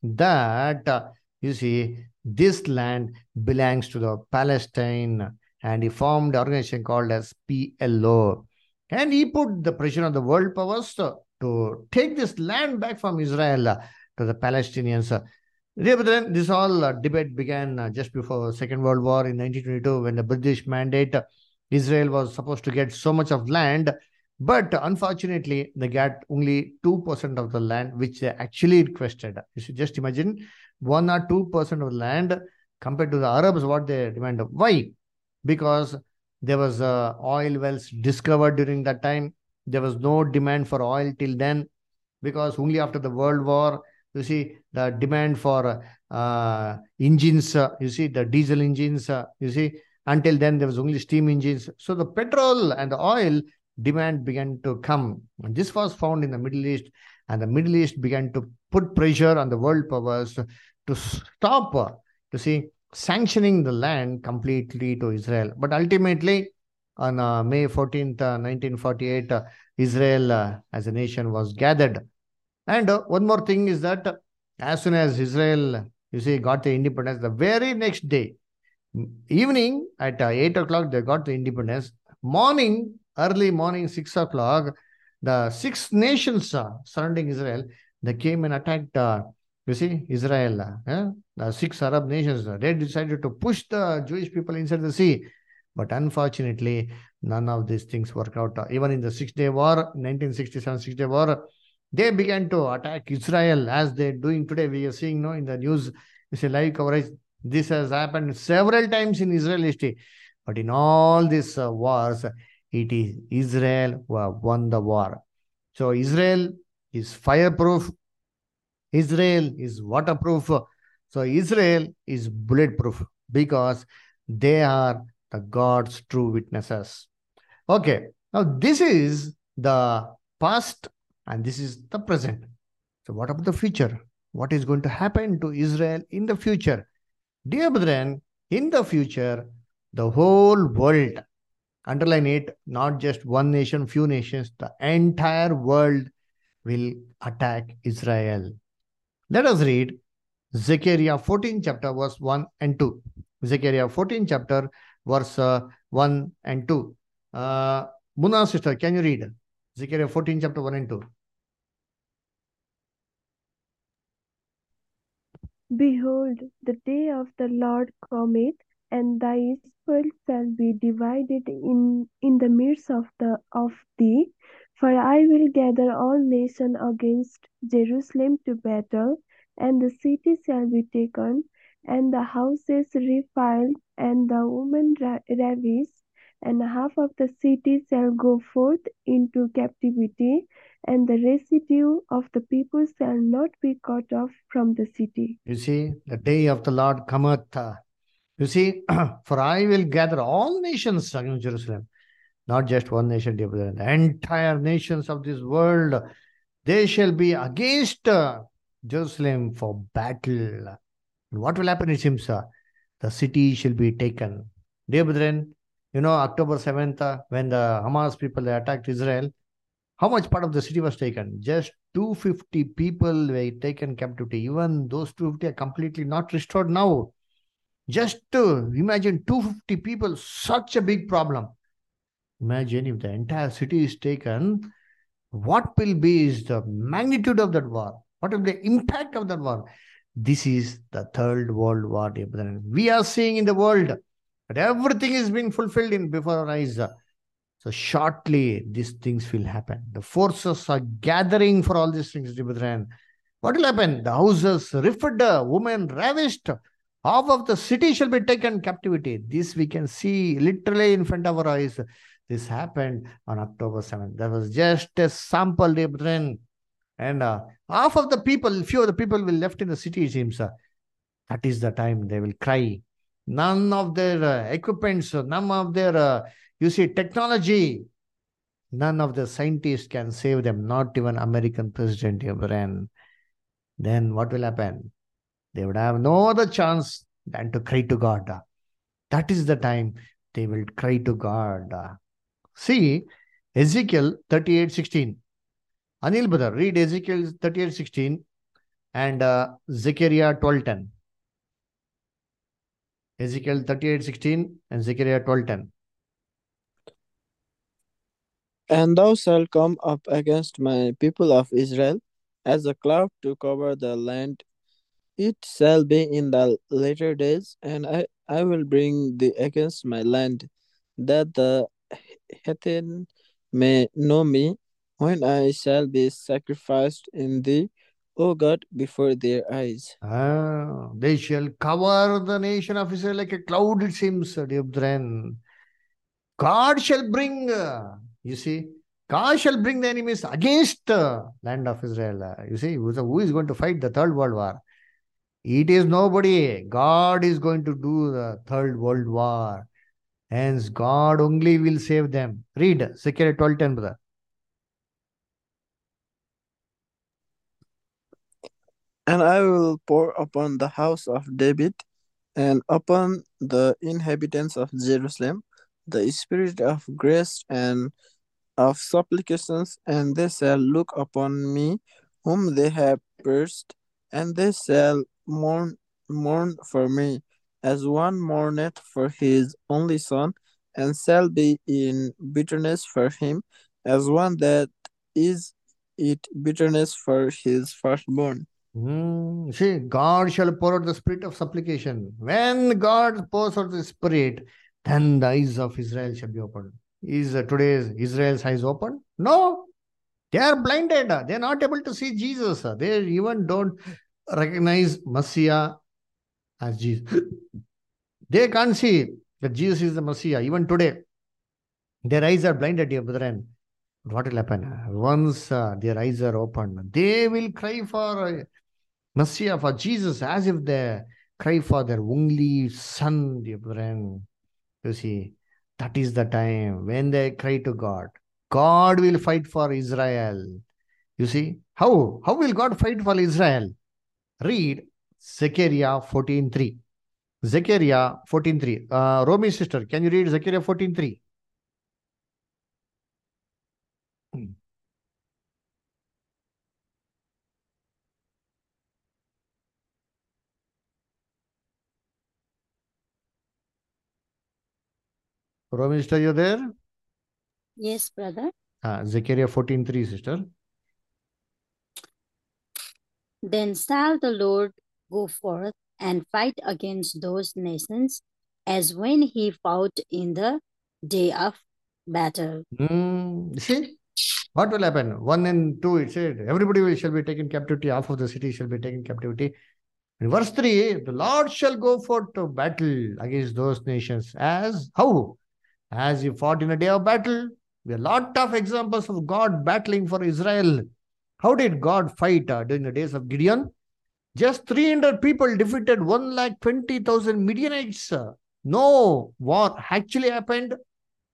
that, uh, you see, this land belongs to the Palestine, and he formed an organization called as P L O. And he put the pressure on the world powers to, to take this land back from Israel uh, to the Palestinians. Dear brethren, this all uh, debate began uh, just before Second World War in nineteen twenty-two, when the British mandate, uh, Israel was supposed to get so much of land, but unfortunately, they got only two percent of the land which they actually requested. You should just imagine one or two percent of the land compared to the Arabs, what they demanded. Why? Because there was uh, oil wells discovered during that time. There was no demand for oil till then, because only after the World War, you see, the demand for uh, engines, uh, you see, the diesel engines, uh, you see, until then there was only steam engines. So the petrol and the oil demand began to come. And this was found in the Middle East, and the Middle East began to put pressure on the world powers to stop, uh, you see, sanctioning the land completely to Israel. But ultimately, on uh, May fourteenth, uh, nineteen forty-eight, uh, Israel uh, as a nation was gathered. And uh, one more thing is that uh, as soon as Israel, you see, got the independence, the very next day, evening at uh, eight o'clock, they got the independence. Morning, early morning, six o'clock, the six nations uh, surrounding Israel, they came and attacked, uh, you see, Israel. Uh, eh? The six Arab nations, uh, they decided to push the Jewish people inside the sea. But unfortunately, none of these things worked out. Uh, even in the Six-Day War, nineteen sixty-seven Six-Day War, they began to attack Israel as they're doing today. We are seeing, no, in the news, it's a live coverage. This has happened several times in Israel history. But in all these uh, wars, it is Israel who have won the war. So Israel is fireproof. Israel is waterproof. So Israel is bulletproof because they are the God's true witnesses. Okay, now this is the past and this is the present. So what about the future? What is going to happen to Israel in the future? Dear brethren, in the future, the whole world, underline it, not just one nation, few nations, the entire world will attack Israel. Let us read Zechariah fourteen chapter verse one and two. Zechariah fourteen chapter verse uh, one and two. Uh, Muna sister, can you read Zechariah fourteen chapter one and two? Behold, the day of the Lord cometh, and thy spoil shall be divided in, in the midst of the of thee. For I will gather all nations against Jerusalem to battle, and the city shall be taken, and the houses refiled, and the women ra- ravished, and half of the city shall go forth into captivity, and the residue of the people shall not be cut off from the city. You see, the day of the Lord cometh. uh, You see, for I will gather all nations against Jerusalem, not just one nation, dear brethren. The entire nations of this world, they shall be against uh, Jerusalem for battle. And what will happen, it seems, uh, the city shall be taken. Dear brethren, you know, October seventh, uh, when the Hamas people they attacked Israel, how much part of the city was taken? Just two hundred fifty people were taken captivity. Even those two hundred fifty are completely not restored now. Just to imagine two hundred fifty people, such a big problem. Imagine if the entire city is taken, what will be is the magnitude of that war? What will be the impact of that war? This is the third world war, dear brethren. We are seeing in the world that everything is being fulfilled in before our eyes. So shortly, these things will happen. The forces are gathering for all these things, dear brethren. What will happen? The houses ripped, women ravished. Half of the city shall be taken captivity. This we can see literally in front of our eyes. This happened on October seventh. That was just a sample, dear brethren. And uh, half of the people, few of the people will left in the city, it seems. Uh, that is the time they will cry. None of their uh, equipments, none of their, uh, you see, technology, none of the scientists can save them, not even American president, dear brethren. Then what will happen? They would have no other chance than to cry to God. That is the time they will cry to God. See, Ezekiel thirty-eight sixteen. Anil brother, read Ezekiel thirty-eight sixteen and uh, Zechariah twelve ten. Ezekiel thirty-eight sixteen and Zechariah twelve ten. And thou shalt come up against my people of Israel as a cloud to cover the land. It shall be in the later days, and I, I will bring thee against my land, that the heathen may know me, when I shall be sacrificed in thee, O God, before their eyes. Ah, they shall cover the nation of Israel like a cloud, it seems, dear brethren. God shall bring, uh, you see, God shall bring the enemies against the land of Israel. Uh, you see, who is going to fight the third world war? It is nobody. God is going to do the third world war. Hence, God only will save them. Read Zechariah twelve ten, brother. And I will pour upon the house of David and upon the inhabitants of Jerusalem the spirit of grace and of supplications, and they shall look upon me whom they have pierced, and they shall mourn mourn for me, as one mourneth for his only son, and shall be in bitterness for him, as one that is it bitterness for his firstborn. Mm, see, God shall pour out the spirit of supplication. When God pours out the spirit, then the eyes of Israel shall be opened. Is uh, today's Israel's eyes open? No. They are blinded. They are not able to see Jesus. They even don't recognize Messiah as Jesus. They can't see that Jesus is the Messiah. Even today, their eyes are blinded, dear brethren. What will happen? Once uh, their eyes are opened, they will cry for uh, Messiah, for Jesus, as if they cry for their only son, dear brethren. You see, that is the time when they cry to God. God will fight for Israel. You see, how? How will God fight for Israel? Read Zechariah fourteen three. Zechariah fourteen three. Uh, Romy sister, can you read Zechariah fourteen three? Romy sister, you there? Yes, brother. Uh, Zechariah fourteen three, sister. Then shall the Lord go forth and fight against those nations, as when he fought in the day of battle. Mm, see, what will happen? One and two, it said, everybody will, shall be taken captivity, half of the city shall be taken captivity. In verse three, the Lord shall go forth to battle against those nations. As how? As he fought in a day of battle. We have a lot of examples of God battling for Israel. How did God fight uh, during the days of Gideon? Just three hundred people defeated one lakh twenty thousand Midianites. No war actually happened.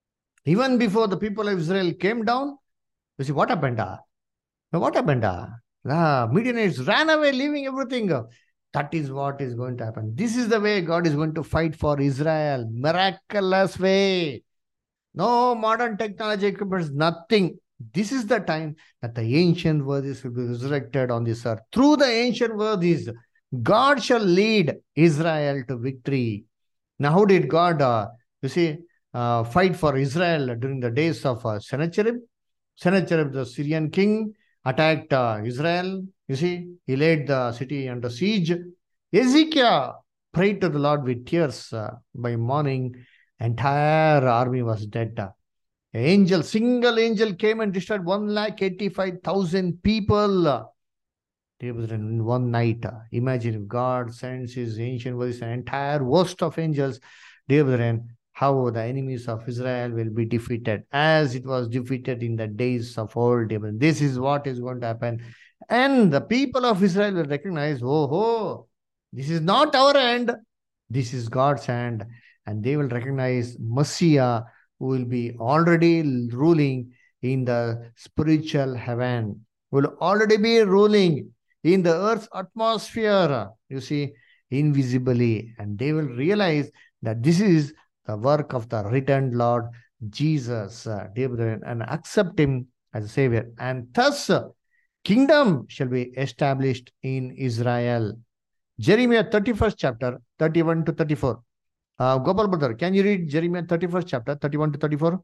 Even before the people of Israel came down, you see what happened? Uh? What happened? Uh? The Midianites ran away, leaving everything. That is what is going to happen. This is the way God is going to fight for Israel. Miraculous way. No modern technology equipment, nothing. This is the time that the ancient worthies will be resurrected on this earth. Through the ancient worthies, God shall lead Israel to victory. Now, how did God, uh, you see, uh, fight for Israel during the days of uh, Sennacherib? Sennacherib, the Syrian king, attacked uh, Israel. You see, he laid the city under siege. Ezekiel prayed to the Lord with tears. Uh, by morning, entire army was dead. Uh, angel, single angel came and destroyed one lakh eighty-five thousand people. In one night. Imagine if God sends his ancient voice, an entire host of angels, dear brethren, how the enemies of Israel will be defeated as it was defeated in the days of old. This is what is going to happen. And the people of Israel will recognize, oh, oh, this is not our hand. This is God's hand. And they will recognize Messiah, who will be already ruling in the spiritual heaven, will already be ruling in the earth's atmosphere, you see, invisibly. And they will realize that this is the work of the returned Lord Jesus, uh, and accept him as a savior. And thus, uh, kingdom shall be established in Israel. Jeremiah thirty-first chapter, thirty-one to thirty-four. Uh, Gopal brother, can you read Jeremiah thirty-first chapter, thirty-one to thirty-four?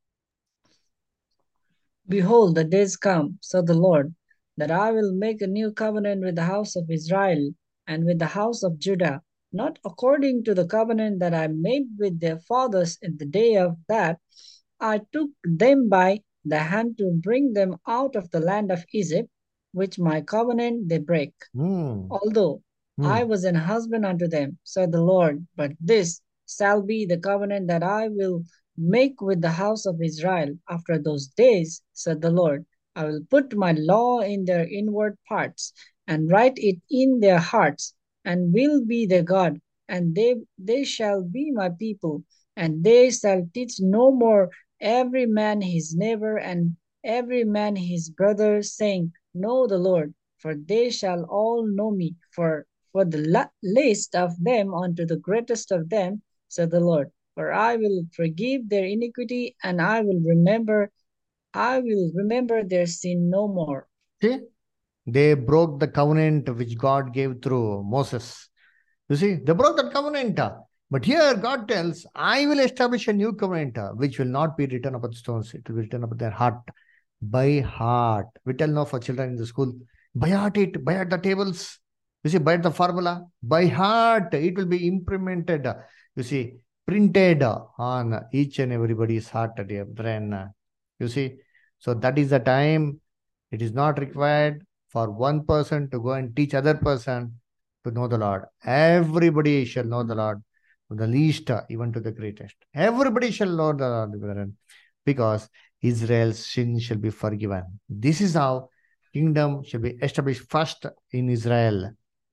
Behold, the days come, said the Lord, that I will make a new covenant with the house of Israel and with the house of Judah, not according to the covenant that I made with their fathers in the day of that I took them by the hand to bring them out of the land of Egypt, which my covenant they break. Mm. Although Mm. I was an husband unto them, said the Lord, but this shall be the covenant that I will make with the house of Israel after those days, said the Lord. I will put my law in their inward parts and write it in their hearts, and will be their God, and they, they shall be my people, and they shall teach no more every man his neighbor and every man his brother, saying, Know the Lord, for they shall all know me, for for the least of them unto the greatest of them, said the Lord. For I will forgive their iniquity, and I will remember, I will remember their sin no more. See, they broke the covenant which God gave through Moses. You see, they broke that covenant. But here God tells, I will establish a new covenant which will not be written upon stones. It will be written upon their heart. By heart. We tell now for children in the school, by heart it, by heart the tables. You see, by the formula, by heart, it will be implemented. You see, printed on each and everybody's heart, dear brethren. You see, so that is the time. It is not required for one person to go and teach other person to know the Lord. Everybody shall know the Lord, from the least even to the greatest. Everybody shall know the Lord, brethren, because Israel's sin shall be forgiven. This is how kingdom shall be established first in Israel.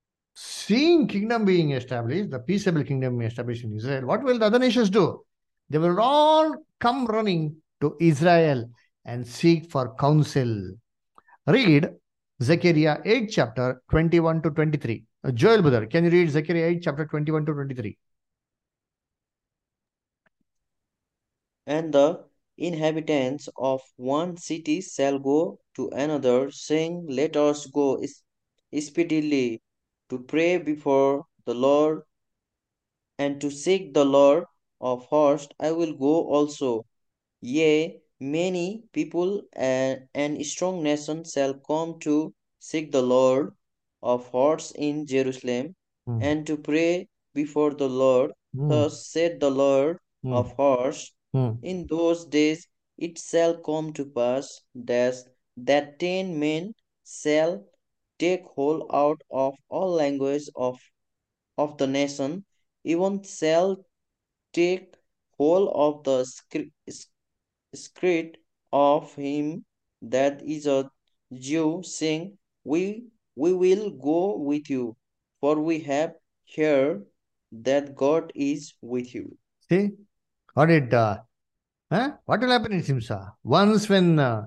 Seeing kingdom being established, the peaceable kingdom being established in Israel, what will the other nations do? They will all come running to Israel and seek for counsel. Read Zechariah eight chapter twenty-one to twenty-three. Uh, Joel brother, can you read Zechariah eight chapter twenty-one to twenty-three? And the inhabitants of one city shall go to another, saying, Let us go speedily to pray before the Lord and to seek the Lord of hosts. I will go also. Yea, many people and, and strong nations shall come to seek the Lord of hosts in Jerusalem, Hmm. and to pray before the Lord. Hmm. Thus said the Lord Hmm. of hosts, Hmm. in those days it shall come to pass that, that ten men shall take hold out of all language of, of the nation, even shall take hold of the scri- script of him that is a Jew, saying, We we will go with you, for we have heard that God is with you. See, what did uh, huh? What will happen in Simsa? Once when uh,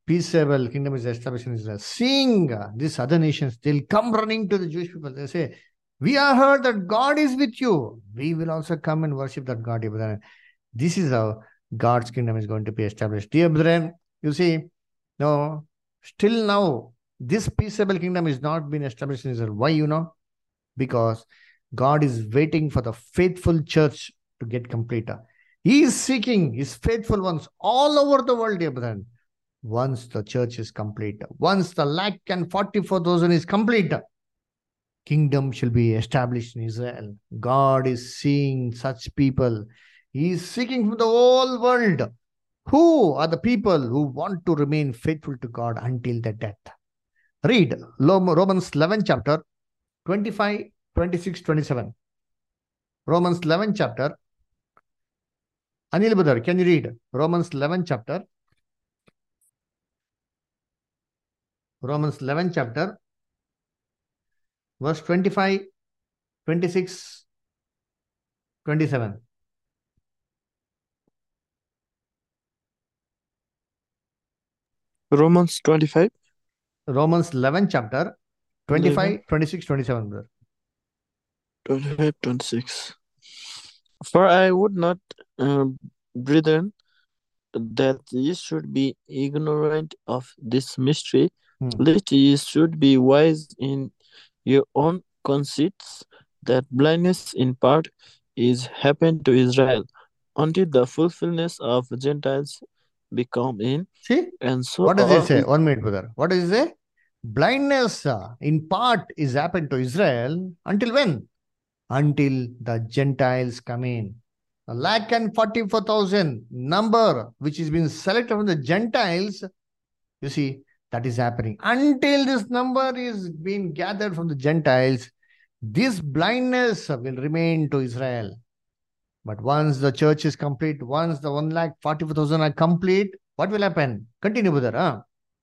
peaceable kingdom is established in Israel. Seeing uh, these other nations, they'll come running to the Jewish people. They say, we have heard that God is with you. We will also come and worship that God. Brethren. This is how God's kingdom is going to be established. Dear brethren, you see, no, still now, this peaceable kingdom is not been established in Israel. Why, you know? Because God is waiting for the faithful church to get complete. He is seeking his faithful ones all over the world, dear brethren. Once the church is complete, once the lakh and forty-four thousand is complete, kingdom shall be established in Israel. God is seeing such people. He is seeking from the whole world. Who are the people who want to remain faithful to God until their death? Read Romans eleven chapter, twenty-five, twenty-six, twenty-seven. Romans eleven chapter. Anil Brother, can you read Romans eleven chapter? Romans eleven chapter, verse twenty-five, twenty-six, twenty-seven. Romans twenty-five. Romans eleven chapter, twenty-five, twenty-six, twenty-seven, brother. twenty-five, twenty-six. For I would not, uh, brethren, that ye should be ignorant of this mystery, Hmm. lest ye should be wise in your own conceits, that blindness in part is happened to Israel, until the fulfillment of Gentiles be come in. See, And so what does it all say? One minute, brother. What does it say? Blindness uh, in part is happened to Israel until when? Until the Gentiles come in. A lakh and forty-four thousand number which is being selected from the Gentiles, you see, that is happening. Until this number is being gathered from the Gentiles, this blindness will remain to Israel. But once the church is complete, once the one lakh forty-four thousand are complete, what will happen? Continue, brother. Huh?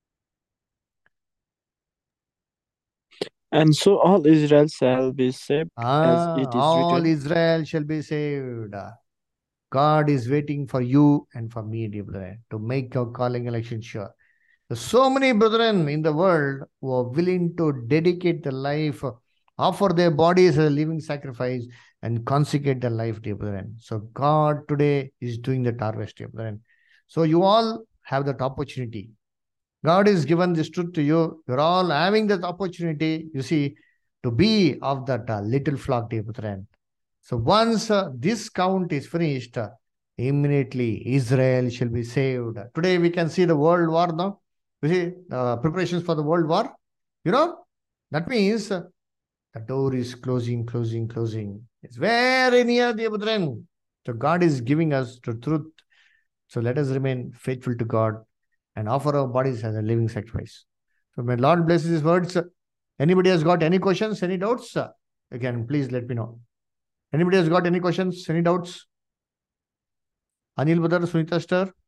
And so all Israel shall be saved, as Ah, it is all written. Israel shall be saved. God is waiting for you and for me, dear brother, to make your calling election sure. There's so many brethren in the world who are willing to dedicate their life, offer their bodies as a living sacrifice, and consecrate their life, dear brethren. So God today is doing that harvest, dear brethren. So you all have that opportunity. God has given this truth to you. You're all having that opportunity, you see, to be of that uh, little flock, dear brethren. So once uh, this count is finished, uh, immediately Israel shall be saved. Today we can see the world war now. You see, uh, preparations for the world war. You know, that means uh, the door is closing, closing, closing. It's very near, dear brethren. So God is giving us the truth. So let us remain faithful to God and offer our bodies as a living sacrifice. So may Lord bless His words. Anybody has got any questions, any doubts? Again, please let me know. Anybody has got any questions, any doubts? Anil brother, Sunita sister?